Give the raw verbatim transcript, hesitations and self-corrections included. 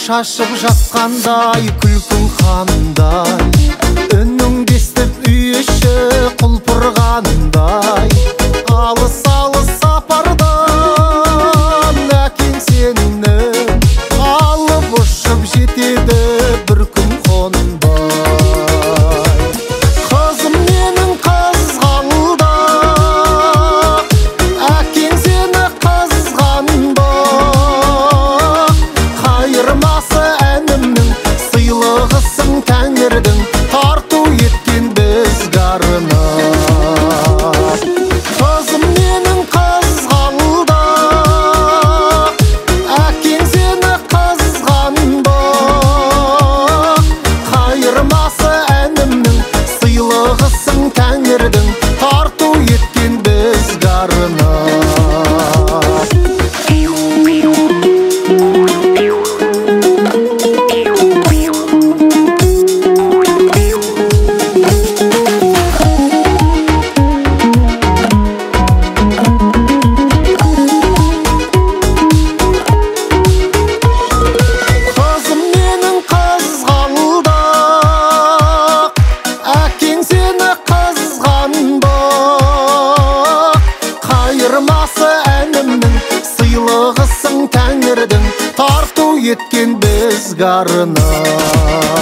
шашып жатқандай, күлкің қандай, үніңді естіп үй іші құлпырғандай. Алыс-алыс сапардан әкең сені алып ұшып жетеді бір күн қонбай. Қызым менің қызғалдақ, әкең сені қызғанбақ. Қайырмасы әнімнің сыйлығысың Тәңірдің, тарту еткен бізге арнап. Қызым менің қызғалдақ, әкең сені қызғанбақ. Қайырмасы әнімнің сыйлығысың Тәңірдің, тарту еткен бізге арнап. Қайырмасы әнімнің сыйлығысың Тәңірдің, тарту еткен бізге арнап.